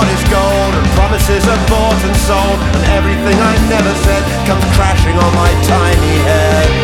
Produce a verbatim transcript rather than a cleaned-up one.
heart is gold, and promises are bought and sold, and everything I never said comes crashing on my tiny head.